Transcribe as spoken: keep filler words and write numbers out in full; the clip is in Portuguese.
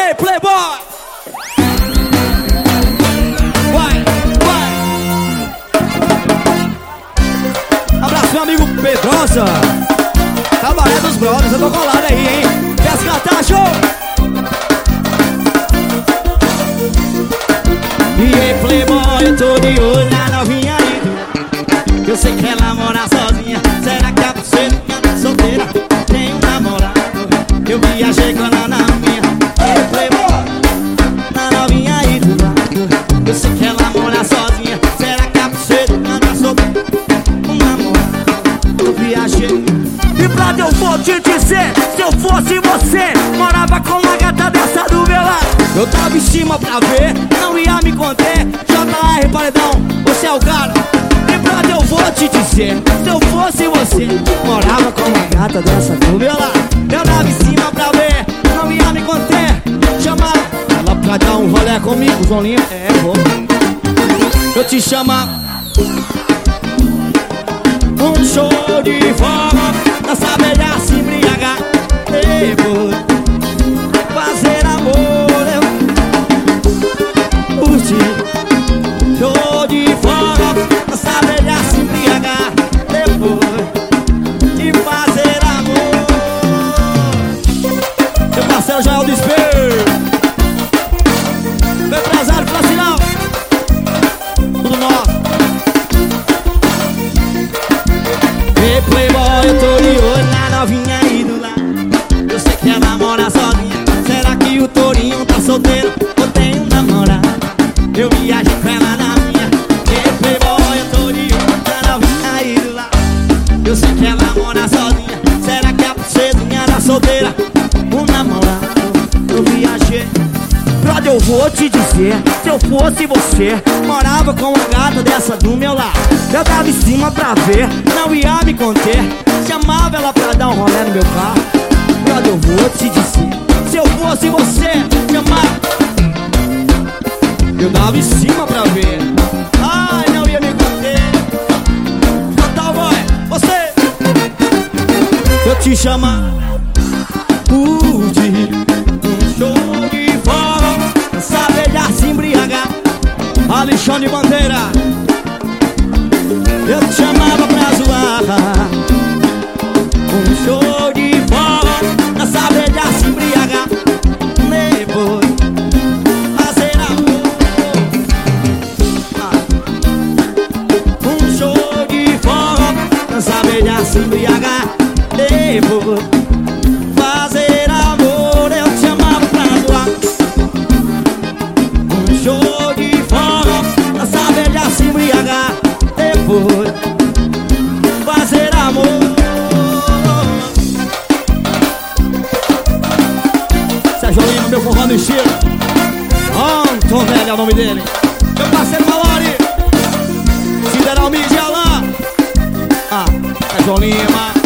aí, Playboy! Vai, vai! Abraço, meu amigo Pedrosa. Cabaré dos Brothers, eu tô colado aí, hein? Quer cantar, show? E aí, Playboy, eu tô de olho na novinha aí. Eu sei que ela mora sozinha. Será que a você tá solteira? Tem um namorado. Eu viajei com ela na minha. E aí, Playboy, na novinha aí do lado. Eu sei que ela mora sozinha. Será que a você tá solteira? Um namorado. Eu viajei. E pra eu vou te dizer, se eu fosse você, morava com uma gata dessa do meu lado. Eu tava em cima pra ver, não ia me conter. J R Paredão, você é o cara. E pra eu vou te dizer, se eu fosse você, morava com uma gata dessa do meu lado. Eu tava em cima pra ver, não ia me conter. Chamar ela pra dar um rolê comigo, João Lima. É, vou. Eu te chamar um show de forró, dança velha se embriagar. Depois fazer amor, eu curti. Show de forró, dança velha se embriagar. Depois de fazer amor. Meu parceiro já é o desespero. Meu empresário pra sinal. Tudo nosso. Ei, Playboy, eu tô de olho na novinha aí do lado. Eu sei que ela mora sozinha. Será que o Torinho tá solteiro ou tem um namorado? Eu viajei com ela na minha. Ei, Playboy, eu tô de olho na novinha aí do lado. Eu sei que ela mora sozinha. Será que a princesinha tá solteira? Um namorado, eu viajei. Brother, eu vou te dizer, se eu fosse você, Morava com uma gata dessa do meu lado. eu tava em cima pra ver. Não ia me conter. Chamava ela pra dar um rolê no meu carro. Brother, eu vou te dizer, Se eu fosse você, chamava. Eu dava em cima pra ver. Ai, não ia me conter. Total boy, você. Eu te chamar. Curte um show de forró, dança velha se embriagar. Alexandre Bandeira. Eu te chamava pra zoar. Um show de forró, dança velha se embriagar. Depois fazer amor. Ah. Um show de forró, dança velha se embriagar. Depois fazer amor. Eu te chamava pra zoar. Um show de forró, dança velha se embriagar. Depois fazer amor. Sérgio Lima, meu forró no estilo. Anton Velho é o nome dele. Meu parceiro Malori, Sideral Mídia lá. Ah, Sérgio Lima.